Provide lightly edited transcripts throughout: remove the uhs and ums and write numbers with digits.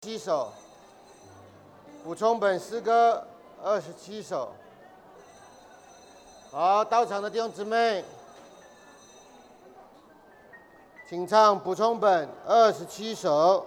7首，补充本诗歌27首。好，到场的弟兄姊妹，请唱补充本27首。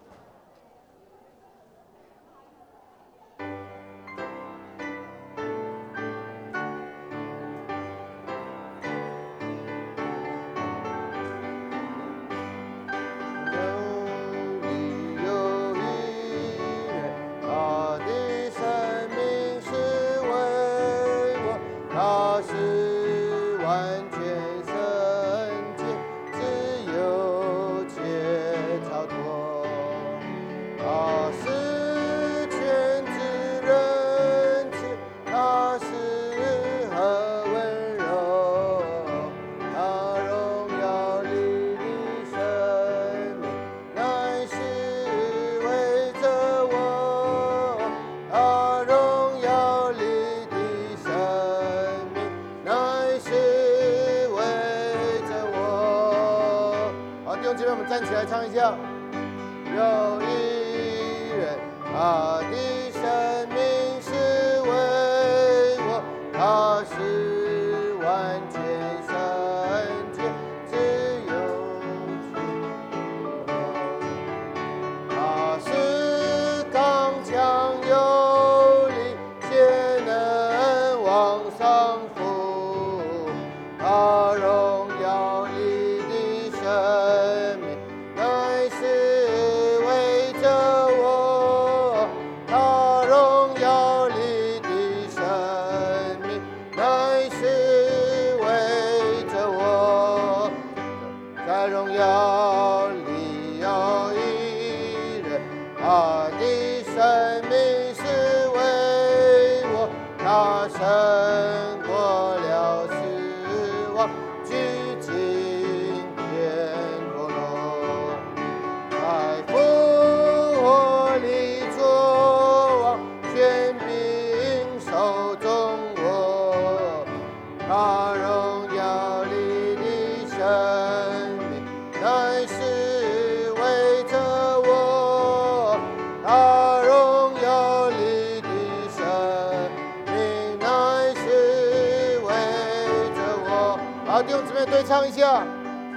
站起来唱一下。有一人，他的生命是为我，他是完全圣洁，自由自由。他是刚强有力，且能往上浮。他荣耀你的生命。乃是为着我，他荣耀你的生命，乃是为着我，在荣耀里有一人，他的生命是为我，他胜过了死亡，居今天国中。复活里作王，权柄手中握。他荣耀你的生命，乃是为着我。他荣耀你的生命，乃是为着我。好，弟兄姊妹对唱一下。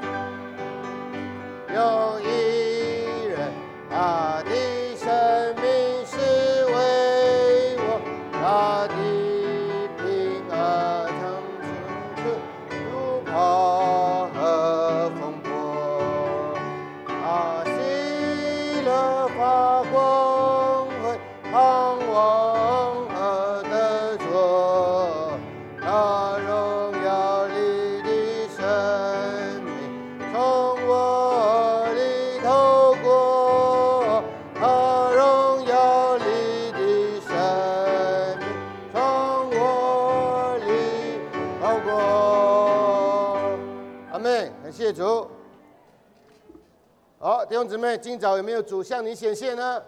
有一人，他的生命是为我，他的平安长存如炮和风波。他喜乐发光辉，盼望和得着。他荣耀你的生命，从我透过他荣耀你的生命，从我里透过。阿们，感谢主。好，弟兄姊妹，今早有没有主向你显现呢？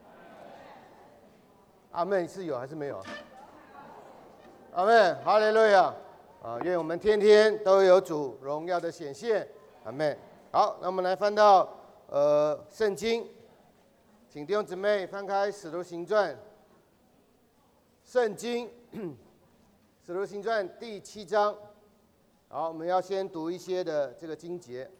阿们，是有还是没有？阿们，哈利路亚！愿我们天天都有主荣耀的显现。阿们。好，那我们来翻到圣经，请弟兄姊妹翻开《使徒行传》。圣经《使徒行传》第7章。好，我们要先读一些的这个经节。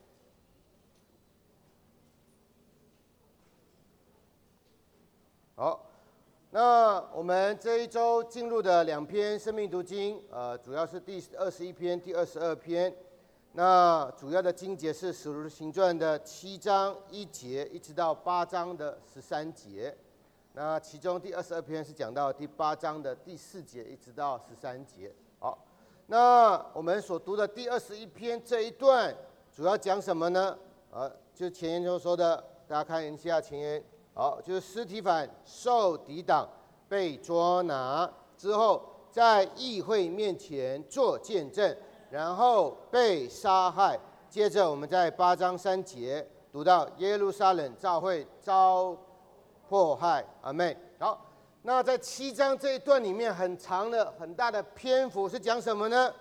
好，那我们这一周进入的2篇生命读经，主要是第21篇、第22篇。那主要的经节是《使徒行传》的7章1节，一直到8章的13节。那其中第22篇是讲到第8章的第4节，一直到13节。好，那我们所读的第21篇这一段主要讲什么呢？就前言中说的，大家看一下前言。好，就是司提反受抵挡，被捉拿之后，在议会面前做见证。然后被杀害。接着我们在8章3节读到耶路撒冷教会遭迫害。阿们。好，那在7章这一段里面很长的很大的篇幅是讲什么呢？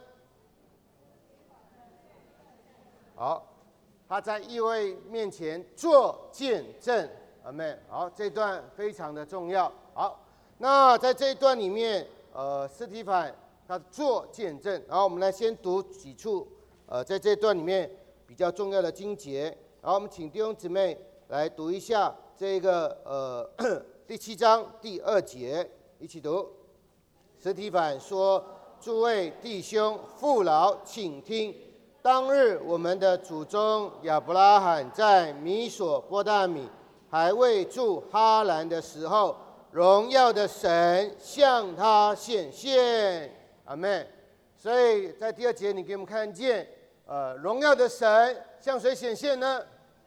好，他在议会面前做见证。 阿们。好，这一段非常的重要。好，那在这一段里面，司提反他做见证，然后我们来先读几处，在这一段里面比较重要的经节，然后我们请弟兄姊妹来读一下这个第7章第2节，一起读。司提反说：“诸位弟兄，父老，请听。当日我们的祖宗亚伯拉罕在米索波大米还未住哈兰的时候，荣耀的神向他显现。”阿们。所以在第2节，你给我们看见，荣耀的神向谁显现呢？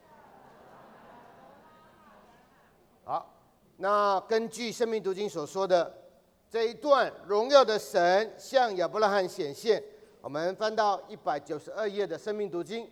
好，那根据生命读经所说的这一段，荣耀的神向亚伯拉罕显现。我们翻到192页的生命读经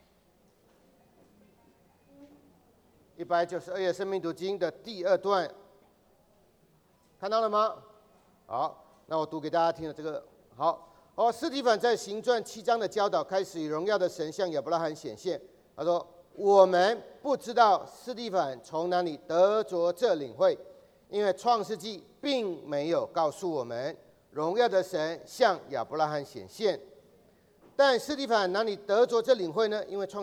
，192页生命读经的第2段，看到了吗？好，那我读给大家听了这个。好，司提反在行传7章的教导开始，以荣耀的神向亚伯拉罕显现。他说：“我们不知道司提反从哪里得着这领会，因为创世纪并没有告诉我们。”荣耀的神向亚伯拉罕显现，但司提反哪里得着这领会呢？因为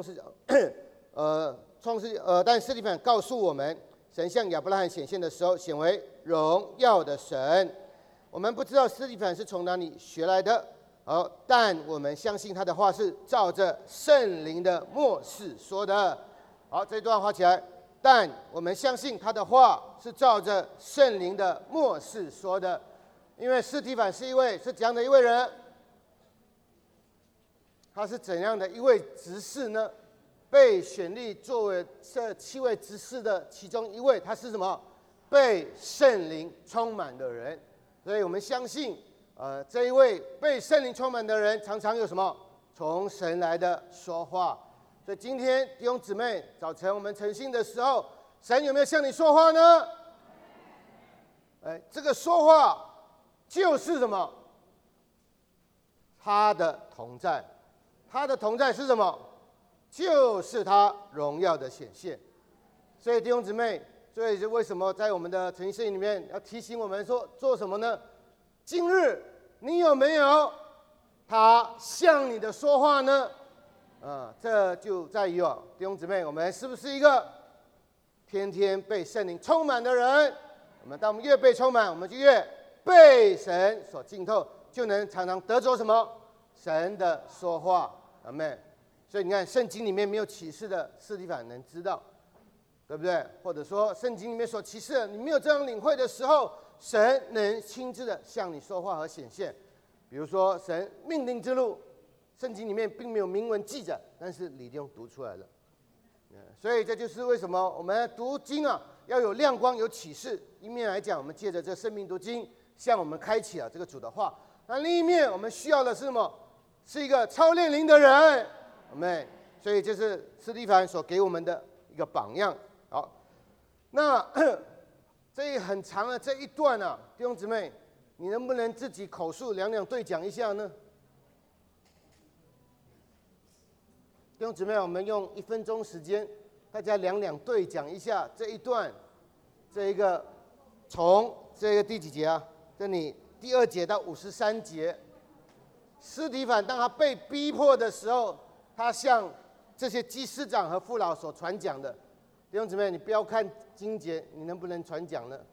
但司提反告诉我们，神向亚伯拉罕显现的时候，显为荣耀的神。我们不知道司提反是从哪里学来的，但我们相信他的话是照着圣灵的默示说的。好，这段画起来。但我们相信他的话是照着圣灵的默示说的。因为司提反是怎样的一位人？他是怎样的一位执事呢？被选立作为这7位执事的其中一位，他是什么？被圣灵充满的人。所以我们相信，这一位被圣灵充满的人，常常有什么？从神来的说话。所以今天弟兄姊妹，早晨我们晨信的时候，神有没有向你说话呢？这个说话就是什么？他的同在。他的同在是什么？就是他荣耀的显现。所以弟兄姊妹，所以为什么在我们的晨信里面要提醒我们说做什么呢？今日你有没有他向你的说话呢？这就在于弟兄姊妹，我们是不是一个天天被圣灵充满的人？当我们越被充满，我们就越被神所浸透，就能常常得着什么？神的说话。阿们。所以你看，圣经里面没有启示的，司提反能知道，对不对？或者说，圣经里面所启示的，你没有这样领会的时候，神能亲自的向你说话和显现。比如说，神命定之路，圣经里面并没有明文记载，但是李弟兄读出来了。所以这就是为什么我们读经要有亮光、有启示。一面来讲，我们借着这生命读经，向我们开启了这个主的话；那另一面，我们需要的是什么？是一个操练灵的人。阿们。所以这是司提反所给我们的一个榜样。好，那这很长的这一段弟兄姊妹，你能不能自己口述两两对讲一下呢？弟兄姊妹，我们用1分钟时间，大家两两对讲一下这一段，这一个从这个第几节啊？这里第2节到53节，司提反当他被逼迫的时候，他向这些祭司长和父老所传讲的。弟兄姊妹，你不要看经节，你能不能传讲呢？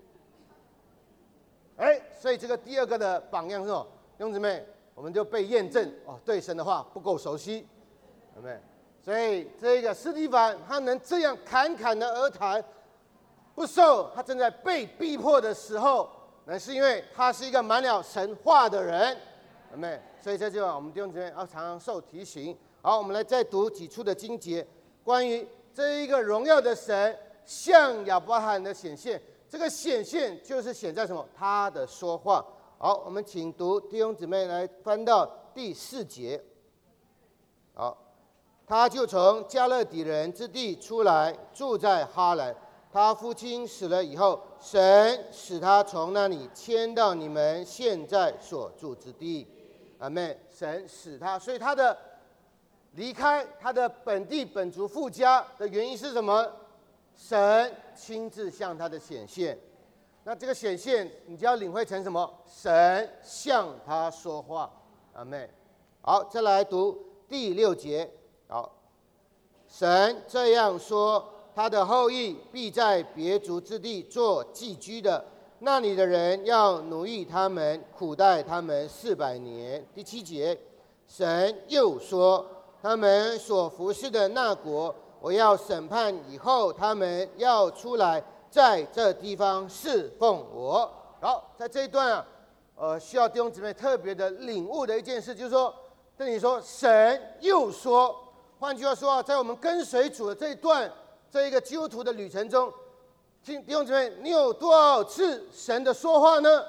所以这个第2个的榜样是什么？弟兄姊妹，我们就被验证对神的话不够熟悉，对不对？所以这个司提反他能这样侃侃的而谈，不受他正在被逼迫的时候，那是因为他是一个满了神话的人，对不对？所以在这我们弟兄姊妹要常常受提醒。好，我们来再读几处的经节，关于这一个荣耀的神向亚伯拉罕的显现。这个显现就是显在什么？他的说话。好，我们请读弟兄姊妹来翻到第4节。好，他就从加勒底人之地出来，住在哈兰。他父亲死了以后，神使他从那里迁到你们现在所住之地。阿们。神使他，所以他的离开他的本地本族父家的原因是什么？ 神亲自向他的显现。那这个显现，你就要领会成什么？神向他说话。阿们。好，再来读第6节。好，神这样说：他的后裔必在别族之地做寄居的，那里的人要奴役他们，苦待他们400年。第7节，神又说：他们所服侍的那国，我要审判以后，他们要出来，在这地方侍奉我。好，在这一段啊，需要弟兄姊妹特别的领悟的一件事，就是说，这里说神又说，换句话说啊，在我们跟随主的这一段，这一个基督徒的旅程中，弟兄姊妹，你有多少次神的说话呢？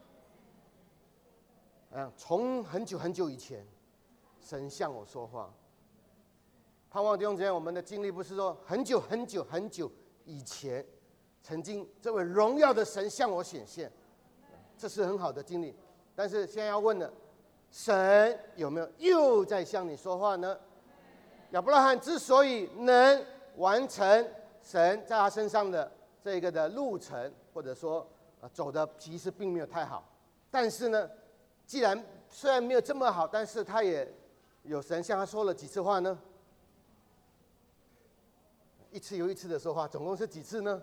从很久很久以前，神向我说话。盼望弟兄姊妹，我们的经历不是说很久很久很久以前，曾经这位荣耀的神向我显现，这是很好的经历。但是现在要问了，神有没有又在向你说话呢？亚伯拉罕之所以能完成神在他身上的这个的路程，或者说走的其实并没有太好，但是呢，既然虽然没有这么好，但是他也有神向他说了几次话呢？一次又一次的说话，总共是几次呢？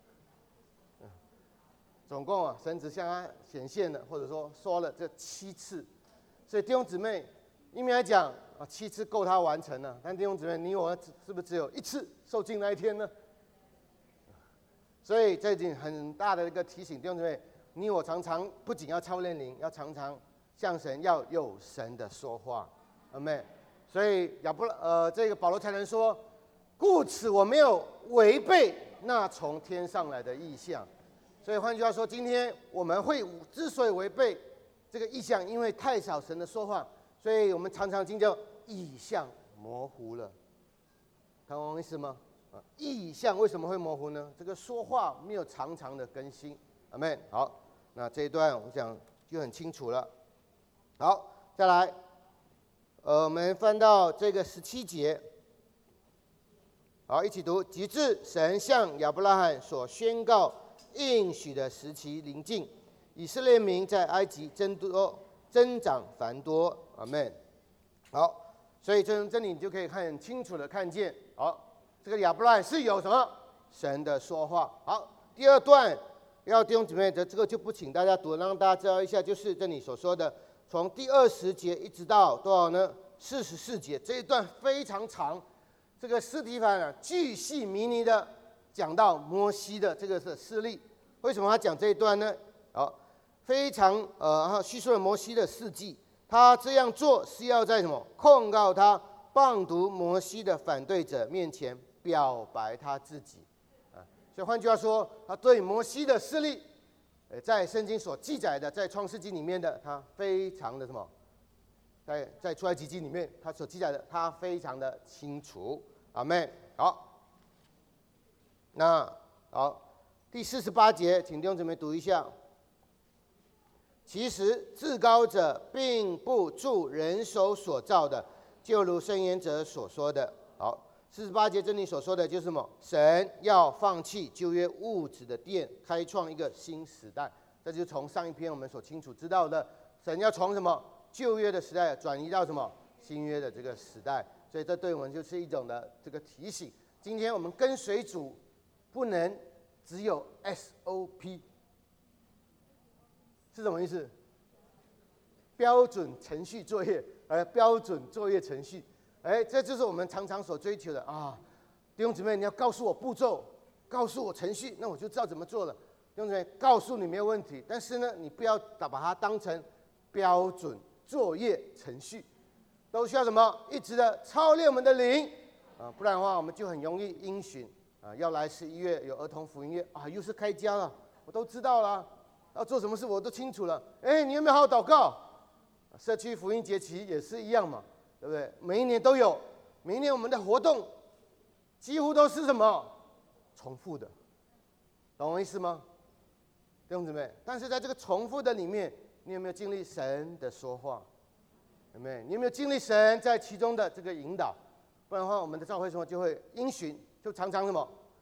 总共神只向他显现了，或者说了这7次。所以弟兄姊妹，一面来讲7次够他完成了，但弟兄姊妹，你我是不是只有1次受尽那一天呢？所以这已经很大的一个提醒，弟兄姊妹，你我常常不仅要操练灵，要常常向神要有神的说话，阿们。所以这个保罗才能说，故此我没有违背那从天上来的异象。所以换句话说，今天我们之所以违背这个异象，因为太少神的说话，所以我们常常听到异象模糊了。看我意思吗？异象为什么会模糊呢？这个说话没有常常的更新。阿们。好，那这一段我想就很清楚了。好，再来，我们翻到这个17节。好，一起读。及至神向亚伯拉罕所宣告应许的时期临近，以色列民在埃及增长繁多。阿们。好，所以这里你就可以很清楚的看见，好，这个亚伯拉罕是有什么神的说话。好，第2段要弟兄姊妹的这个就不请大家读，让大家知道一下，就是这里所说的，从第20节一直到多少呢？44节，这一段非常长。这个司提反巨细靡遗的讲到摩西的这个是事例。为什么他讲这一段呢？好，非常叙述了摩西的事迹。他这样做是要在什么？控告他谤读摩西的反对者面前表白他自己。所以换句话说，他对摩西的事例，在圣经所记载的，在创世纪里面的，他非常的什么？在出埃及记里面，他所记载的，他非常的清楚。阿们。好，那好，第48节，请弟兄姊妹读一下。其实至高者并不助人手所造的，就如申言者所说的。好，48节这里所说的就是什么？神要放弃旧约物质的殿，开创一个新时代。这就是从上一篇我们所清楚知道的，神要从什么旧约的时代转移到什么新约的这个时代。所以这对我们就是一种的这个提醒。今天我们跟随主，不能只有 SOP。是什么意思？标准程序作业，标准作业程序，这就是我们常常所追求的啊！弟兄姊妹，你要告诉我步骤，告诉我程序，那我就知道怎么做了。弟兄姊妹，告诉你没有问题，但是呢，你不要把它当成标准作业程序，都需要什么？一直的操练我们的灵啊，不然的话，我们就很容易因循啊。要来11月有儿童福音月啊，又是开家了，我都知道了。要做什么事我都清楚了。你有没有好好祷告？社区福音节期也是一样嘛，对不对？每一年都有，每一年我们的活动几乎都是什么重复的，懂我意思吗？弟兄姊妹，但是在这个重复的里面，你有没有经历神的说话？有没有？你有没有经历神在其中的这个引导？不然的话，我们的教会生活就会因循，就常常什么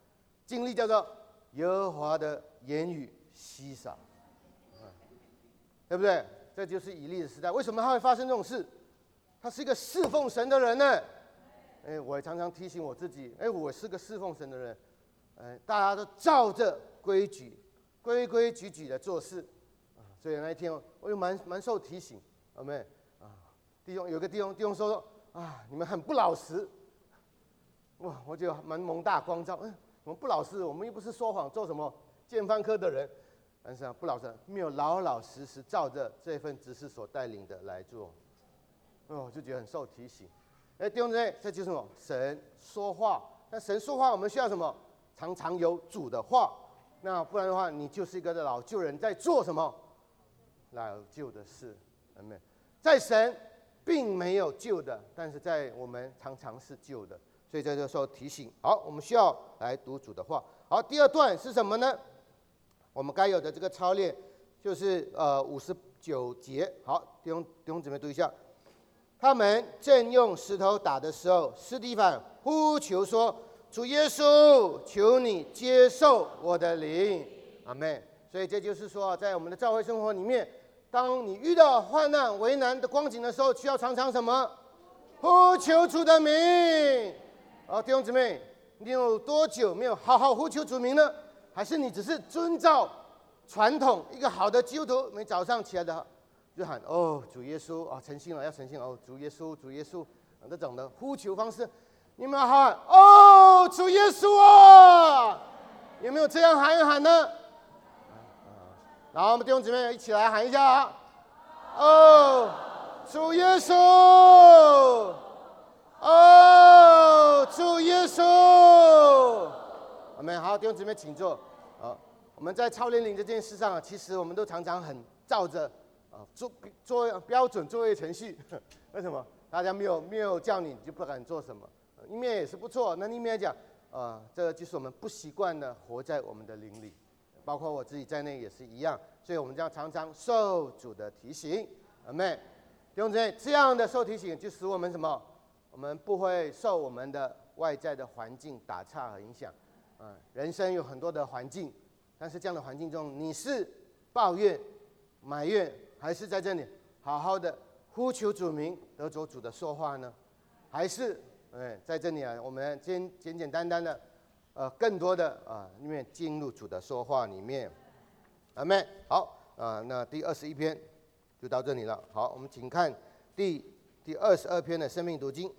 经历叫做耶和华的言语稀少，对不对？这就是以利的时代。为什么他会发生这种事？他是一个侍奉神的人呢。我也常常提醒我自己，我是个侍奉神的人。大家都照着规矩，规规矩矩的做事。所以那一天我就蛮受提醒，有没有？弟兄有个弟兄说你们很不老实。哇，我觉得蛮蒙大光照。我们不老实，我们又不是说谎做什么奸犯科的人。但是不老实，没有老老实实照着这份指示所带领的来做，我就觉得很受提醒。弟兄姊妹，这就是什么？神说话。那神说话，我们需要什么？常常有主的话。那不然的话，你就是一个老旧人在做什么？老旧的事，有没有？在神并没有旧的，但是在我们常常是旧的。所以在这时候提醒，好，我们需要来读主的话。好，第二段是什么呢？我们该有的这个操练就是59节。好，弟兄姊妹读一下。他们正用石头打的时候，司提反呼求说：“主耶稣，求你接受我的灵。”阿们。所以这就是说，在我们的教会生活里面，当你遇到患难、为难的光景的时候，需要常常什么？呼求主的名。弟兄姊妹，你有多久没有好好呼求主名呢？还是你只是遵照传统一个好的基督徒，每早上起来的就喊主耶稣诚心了，要诚心了主耶稣，主耶稣这种的呼求方式，你们喊主耶稣啊，有没有这样喊一喊呢？然后我们弟兄姊妹一起来喊一下主耶稣，主耶稣。我们好，弟兄姊妹请坐。我们在操练灵这件事上，其实我们都常常很照着做标准作业程序。为什么？大家没有叫你就不敢做什么？一面也是不错，那一面讲这就是我们不习惯的活在我们的灵里，包括我自己在内也是一样。所以我们将常常受主的提醒，阿们。弟兄姊妹，这样的受提醒就使我们什么？我们不会受我们的外在的环境打岔和影响。人生有很多的环境，但是这样的环境中，你是抱怨、埋怨，还是在这里好好的呼求主名，得着主的说话呢？还是在这里我们简简单单的更多的里面进入主的说话里面，阿们。好那第21篇就到这里了。好，我们请看第22篇的生命读经。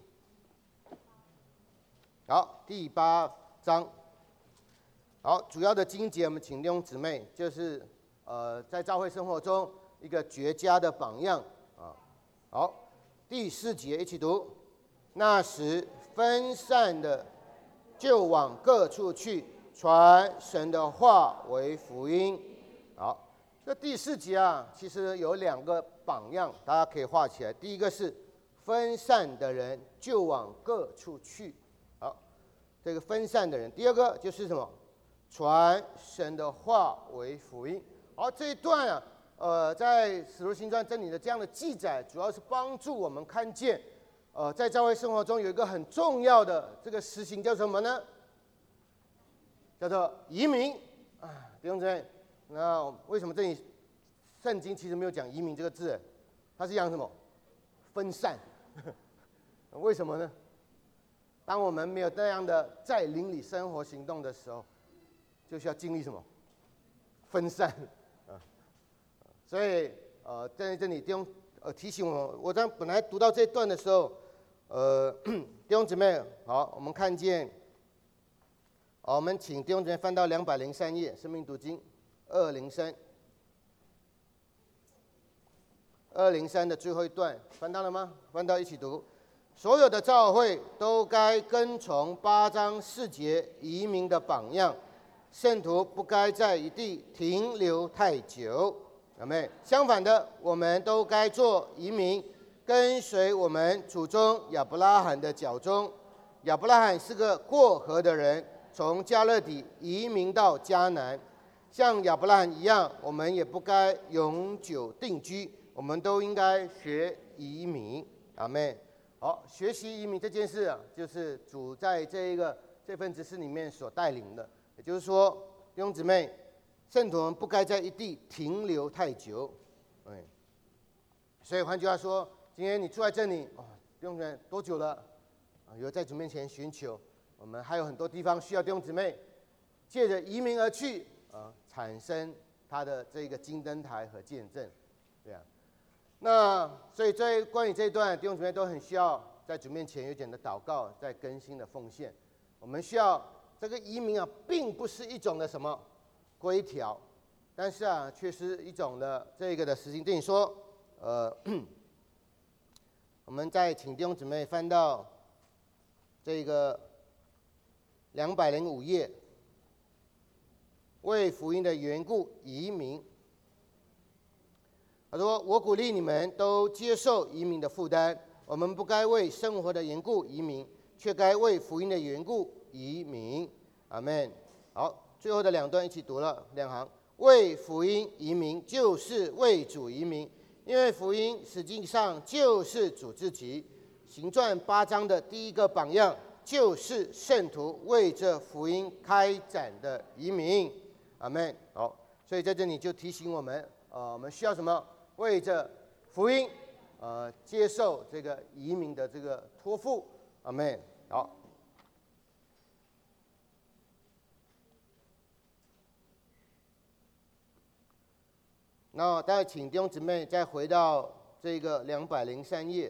好，第8章。好，主要的经节我们请弟兄姊妹，就是在教会生活中一个绝佳的榜样好，第4节一起读。那时分散的就往各处去，传神的话为福音。好，这第4节其实有2个榜样，大家可以画起来。第一个是分散的人就往各处去。好，这个分散的人。第二个就是什么？传神的话为福音。好，这一段在《使徒行传》真理的这样的记载，主要是帮助我们看见，在教会生活中有一个很重要的这个实行叫什么呢？叫做移民弟兄姊妹，那为什么这里圣经其实没有讲移民这个字？它是讲什么？分散。为什么呢？当我们没有那样的在灵里生活行动的时候，就需要经历什么？分散所以在这里弟兄提醒我本来读到这一段的时候，弟兄姊妹，好，我们看见，我们请弟兄姊妹翻到203页，生命读经203的最后一段，翻到了吗？翻到一起读。所有的教会都该跟从8章4节移民的榜样。圣徒不该在一地停留太久，阿们。相反的，我们都该做移民，跟随我们祖宗亚伯拉罕的脚踪。亚伯拉罕是个过河的人，从加勒底移民到迦南。像亚伯拉罕一样，我们也不该永久定居，我们都应该学移民，阿们。好，学习移民这件事就是主在这份指示里面所带领的。也就是说，弟兄姊妹，圣徒们不该在一地停留太久。所以换句话说，今天你住在这里，弟兄姊妹多久了？有在主面前寻求，我们还有很多地方需要弟兄姊妹借着移民而去，产生他的这个金灯台和见证，对啊。那所以在关于这一段，弟兄姊妹都很需要在主面前有点的祷告，在更新的奉献。我们需要这个移民并不是一种的什么规条，但是却是一种的这个的实行。对你说，我们再请弟兄姊妹翻到这个205页，为福音的缘故移民。他说：“我鼓励你们都接受移民的负担。我们不该为生活的缘故移民，却该为福音的缘故移民。”阿们。好，最后的2段一起读了2行。为福音移民，就是为主移民，因为福音实际上就是主自己。行传8章的第一个榜样，就是圣徒为这福音开展的移民。阿们。好，所以在这里就提醒我们，我们需要什么？为着福音，接受这个移民的这个托付。阿们。好。那待会请弟兄姊妹再回到这个203页。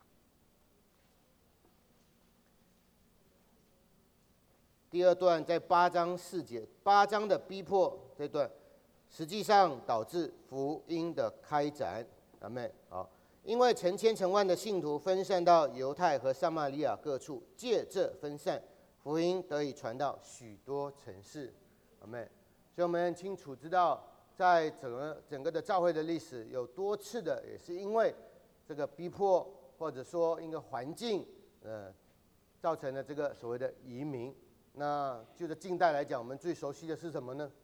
第2段在8章4节，8章的逼迫这段，实际上导致福音的开展。阿们。好，因为成千成万的信徒分散到犹太和撒玛利亚各处，借这分散，福音得以传到许多城市。阿们。所以我们很清楚知道，在整个的教会的历史，有多次的也是因为这个逼迫，或者说一个环境，造成了这个所谓的移民。那就在近代来讲，我们最熟悉的是什么呢？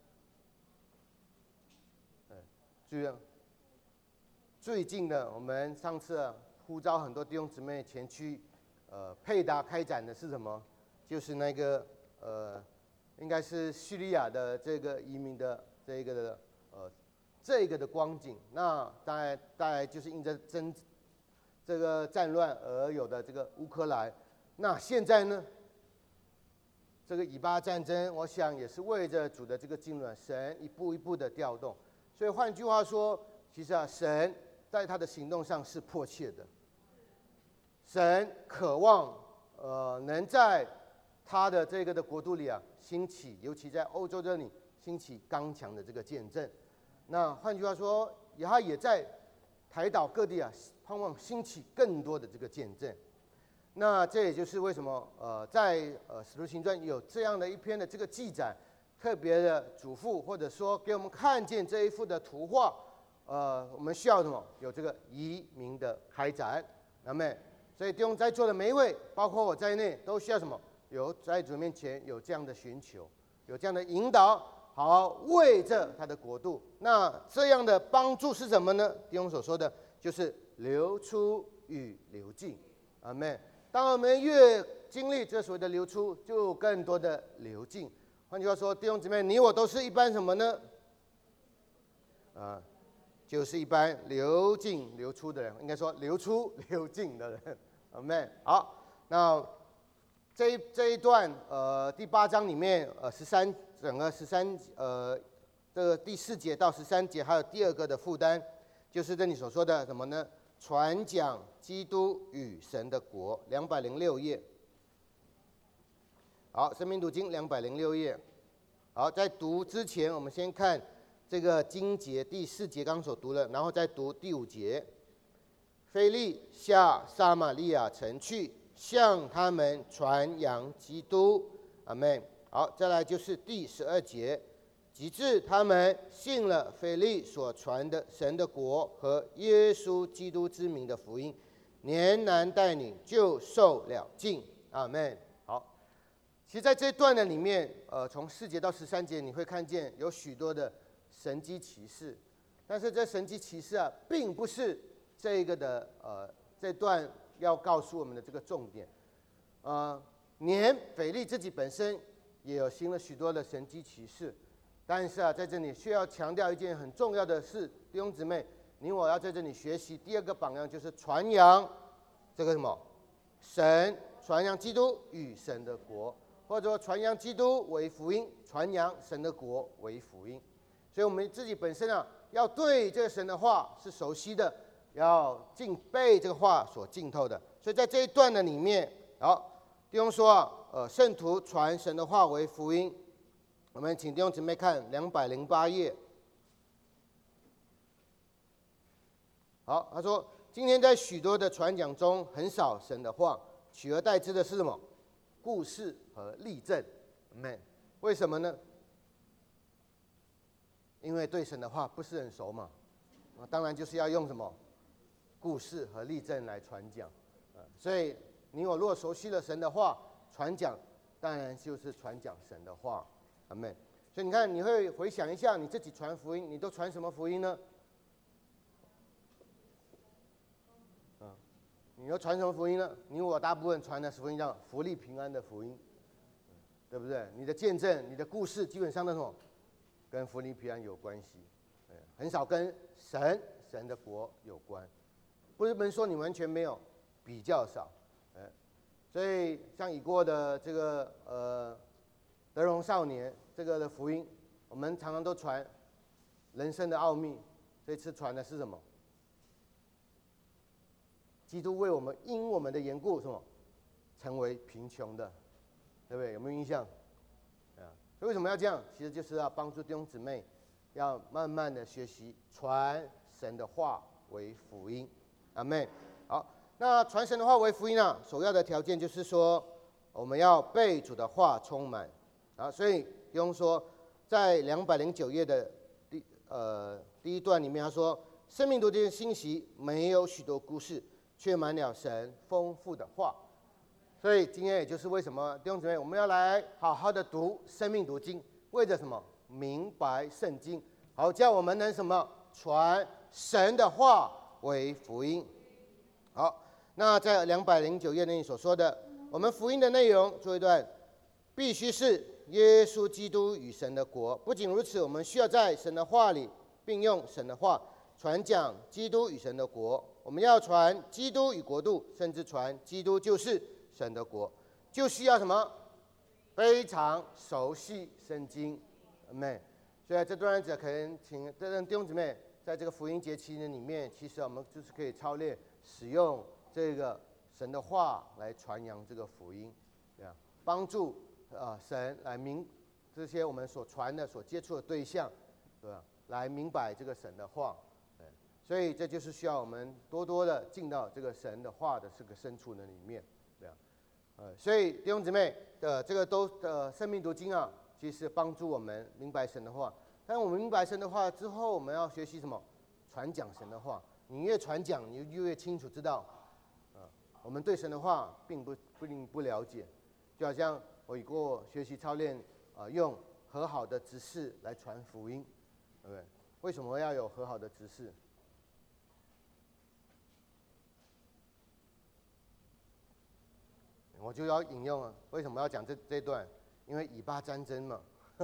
最近的，我们上次呼召很多弟兄姊妹前去，配搭开展的是什么？就是那个应该是叙利亚的这个移民的这个的光景。那大概就是因着这个战乱而有的这个乌克兰。那现在呢？这个以巴战争，我想也是为着主的这个经纶，神一步一步的调动。所以换句话说，其实神在他的行动上是迫切的。神渴望能在他的这个的国度里兴起，尤其在欧洲这里兴起刚强的这个见证。那换句话说，他也在台岛各地盼望兴起更多的这个见证。那这也就是为什么在使徒行传有这样的一篇的这个记载，特别的嘱咐，或者说给我们看见这一幅的图画。我们需要什么？有这个移民的开展。阿们。所以弟兄在座的每一位，包括我在内，都需要什么？有在主面前有这样的寻求，有这样的引导，好为着他的国度。那这样的帮助是什么呢？弟兄所说的就是流出与流进。阿们。当我们越经历这所谓的流出，就更多的流进。换句话说，弟兄姊妹，你我都是一般什么呢？就是一般流进流出的人，应该说流出流进的人。阿们。好，那这一段第8章里面整个13这个第4节到13节，还有第2个的负担，就是这里所说的什么呢？传讲基督与神的国，206页。好，生命读经206页。好，在读之前，我们先看这个经节第4节刚所读的，然后再读第5节。腓利下撒玛利亚城去，向他们传扬基督。阿们。好，再来就是第12节。及至他们信了腓利所传的神的国和耶稣基督之名的福音，连男带女就受了浸。阿们。好，其实在这段的里面，从4节到13节，你会看见有许多的神迹奇事，但是这神迹奇事并不是这个的这段要告诉我们的这个重点。连腓利自己本身也有行了许多的神迹奇事。但是在这里需要强调一件很重要的事，弟兄姊妹，你我要在这里学习第二个榜样，就是传扬这个什么神，传扬基督与神的国，或者说传扬基督为福音，传扬神的国为福音。所以我们自己本身要对这个神的话是熟悉的，要被这个话所浸透的。所以在这一段的里面，弟兄说圣徒传神的话为福音。我们请弟兄姊妹看208页。好，他说今天在许多的传讲中，很少神的话，取而代之的是什么？故事和例证。为什么呢？因为对神的话不是很熟嘛，当然就是要用什么故事和例证来传讲。所以你我如果熟悉了神的话，传讲当然就是传讲神的话。阿们。所以你看，你会回想一下你自己传福音，你都传什么福音呢？你又传什么福音呢？你我大部分传的福音叫福利平安的福音，对不对？你的见证、你的故事，基本上都什么跟福利平安有关系，很少跟神的国有关。不是能说你完全没有，比较少。所以像已过的这个德荣少年这个的福音，我们常常都传人生的奥秘。这次传的是什么？基督为我们因我们的缘故什么成为贫穷的，对不对？有没有印象？所以为什么要这样？其实就是要帮助弟兄姊妹，要慢慢的学习传神的话为福音。阿们。好，那传神的话为福音首要的条件就是说，我们要被主的话充满。所以弟兄说，在209页的第一段里面，他说：生命读经信息没有许多故事，却满了神丰富的话。所以今天也就是为什么弟兄姊妹，我们要来好好的读生命读经，为着什么？明白圣经，好叫我们能什么？传神的话为福音。好，那在209页内所说的，我们福音的内容，做一段，必须是耶稣基督与神的国。不仅如此，我们需要在神的话里并用神的话传讲基督与神的国。我们要传基督与国度，甚至传基督就是神的国，就需要什么？非常熟悉圣经。阿们。所以这段日子可能请弟兄姊妹在这个福音节期里面，其实我们就是可以操练使用这个神的话来传扬这个福音，帮助神来这些我们所传的、所接触的对象，对吧？来明白这个神的话。所以这就是需要我们多多的进到这个神的话的这个深处的里面，对所以弟兄姊妹的这个都生命读经其实帮助我们明白神的话。但我们明白神的话之后，我们要学习什么？传讲神的话。你越传讲，你就越清楚知道，我们对神的话并不了解。就好像我已过学习操练用和好的执事来传福音，对不对？为什么要有和好的执事？我就要引用为什么要讲这段？因为以巴战争嘛，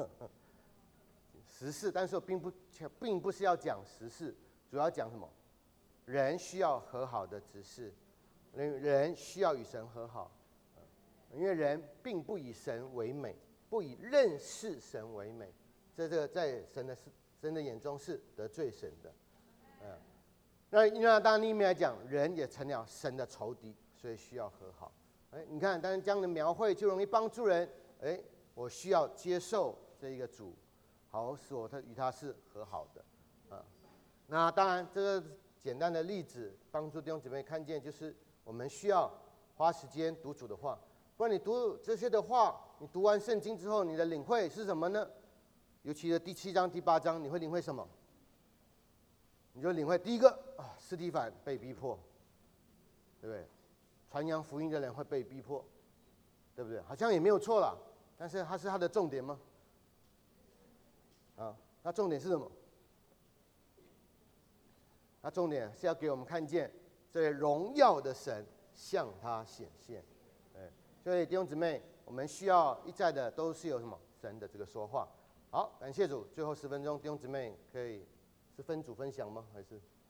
时事，但是我并不是要讲时事，主要讲什么？人需要和好的执事，人需要与神和好，因为人并不以神为美，不以认识神为美，这个在神的眼中是得罪神的，那当然另一面来讲，人也成了神的仇敌，所以需要和好。你看，但是这样的描绘就容易帮助人。我需要接受这一个主，好使我与他是和好的。那当然，这个简单的例子帮助弟兄姊妹看见，就是我们需要花时间读主的话。不然你读这些的话，你读完圣经之后，你的领会是什么呢？尤其是第7章、第8章，你会领会什么？你就领会第一个司提反被逼迫，对不对？传扬福音的人会被逼迫，对不对？好像也没有错啦，但是它是它的重点吗？那重点是什么？那重点是要给我们看见这荣耀的神向他显现。所以弟兄姊妹， 我们需要一再的都是有什么神的这个说话。好，感谢主。最后10分钟，弟兄姊妹可以是分组分享吗？还是？